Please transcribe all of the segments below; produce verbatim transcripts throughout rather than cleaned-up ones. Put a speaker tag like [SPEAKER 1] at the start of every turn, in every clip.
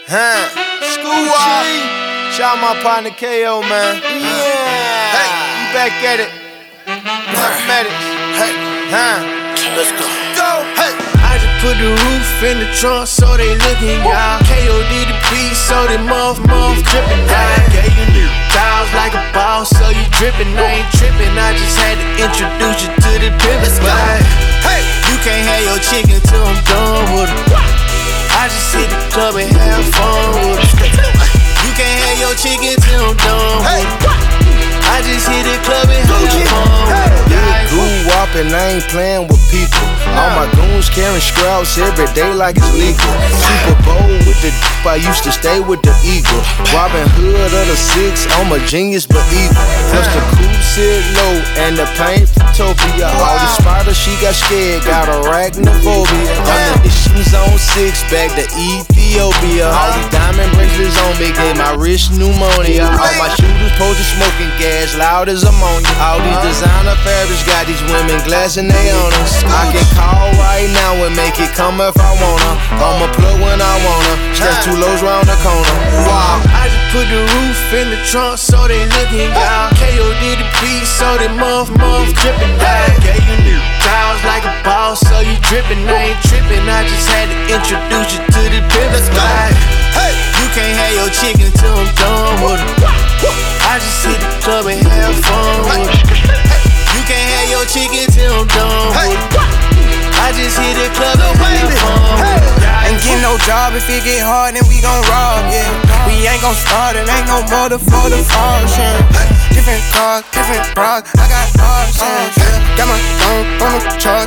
[SPEAKER 1] Huh? School Walk. Shout out my partner K O, man. Yeah. Hey, you back at it. Mathematics. Hey, huh? Let's go. Go. Hey. I just put the roof in the trunk so they looking, y'all. K O did the beat so they muff, muff, drippin'. I gave you new tiles like a boss, so you drippin'. I ain't trippin'. I just had to introduce you to the pivot. Hey, you can't have your chicken till I'm done with it. I just hit the club and have fun with it. You can't have your chicken till I'm done with it. I just hit the club and have fun with it.
[SPEAKER 2] Grew up and I ain't playing with people. All my goons carrying scraps every day like it's legal. Super Bowl with the dip, I used to stay with the eagle. Robin Hood of the six, I'm a genius but evil. Plus the coupe sit low and the paint Topia. All the spiders she got scared, got arachnophobia. I'm the issues on six, back to Ethiopia. All these diamond bracelets on me gave my wrist pneumonia. All my shooters posted smoking gas, loud as ammonia. All these designer fabrics got these women glassing they on us. I can call right now and make it come if I wanna. I'ma plug when I wanna. Stretch two lows round the corner. Wow.
[SPEAKER 1] I just put the roof in the trunk so they looking, y'all. K O did the beat so they muff, muff, drippin'. I gave you new tiles like a boss, so you drippin'. I ain't trippin'. I just had to introduce you to the pivot. Hey, you can't have your chicken till I'm done with it. I just hit the club and have fun with it. You can't have your chicken till I'm done with it. I just hit the club and have fun with it.
[SPEAKER 3] Ain't getting no job if it get hard, then we gon' rob, yeah. We ain't gon' start it, ain't no mother for the function. Different cars, different bras, I got options, yeah. Got my phone on the truck,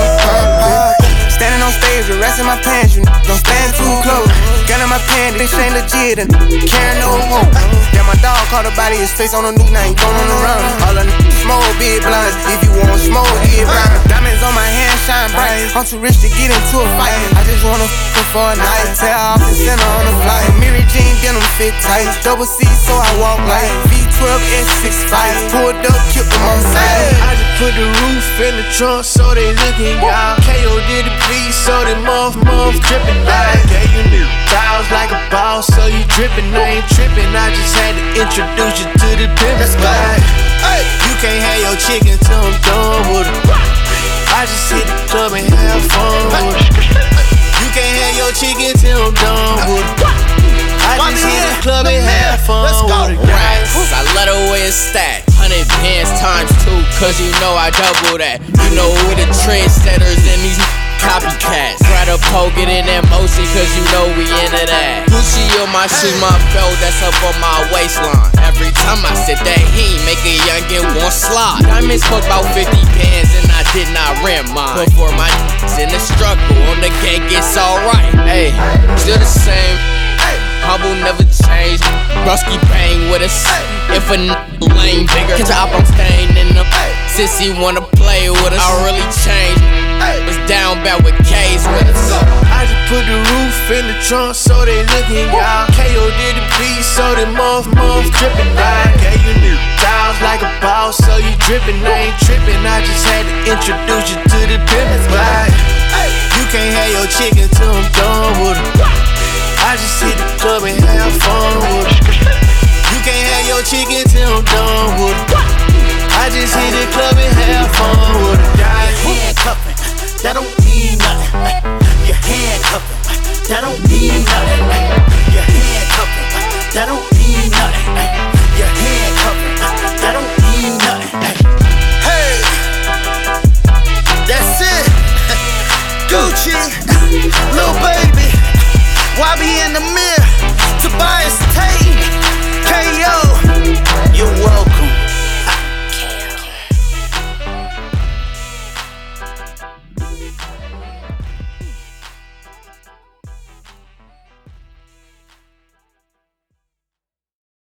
[SPEAKER 3] yeah. Standing on stage with rest in my pants, you don't stand too close. Gun in my pants, this ain't legit and carry no hope. Yeah, my dog caught a body, his face on the news, now he going on the run. All the niggas smoke, big blinds, if you want smoke, get blind. Diamonds on my hand, shine bright. I'm too rich to get into a fight. I just wanna f*** for a night. Tear off and send her on the flight. Mary Jean denim fit tight. Double C, so I walk like V twelve S six five. Pulled up, killed them on sight.
[SPEAKER 1] I just put the roof in the trunk so they looking, y'all. K O did the beat so they muff, muff, drippin'. I gave you new tiles like a boss, so you drippin'. I ain't trippin'. I just had to introduce you to the pivot. Hey, you can't have your chicken till I'm done with it. I just hit the club and have fun with it. You can't have your chicken till I'm done with it. I just hit the club and have fun with it.
[SPEAKER 4] Racks, I let away a stack. Hundred bands times two, cause you know I double that. You know we the trendsetters and these copycats. Try to poke it in that motion, cause you know we into that. Gucci on my shoes, my belt that's up on my waistline. Every time I sit that heat, make a youngin' want slide. Diamonds spoke about fifty bands and I did not rent mine. Before my in the struggle, on the gang it's alright. Hey, still the same. Humble never changed. Rusky bang with us. If a n lame bigger, catch up, I'm staying in the. Sissy wanna play with us. I really changed. Was down bad with K's with us.
[SPEAKER 1] I just put the roof in the trunk so they looking, y'all. K O did the beat so they muff, muff, drippin'. I gave you new tiles like a boss, so you drippin'. I ain't trippin'. I just had to introduce you to the pivot. You can't have your chicken till I'm done with it. I just hit the club and have fun with it. You can't have your chicken till I'm done with it. I just hit the club and have fun with it.
[SPEAKER 5] Handcuffing, that don't mean nothing. Your handcuffing, that don't mean nothing. Your handcuffing, that don't mean nothing. Your handcuffing, that don't mean nothing.
[SPEAKER 1] Hey, that's it. Gucci, Lil Baby, Y B in the mirror, Tobias Tate, K O, you what?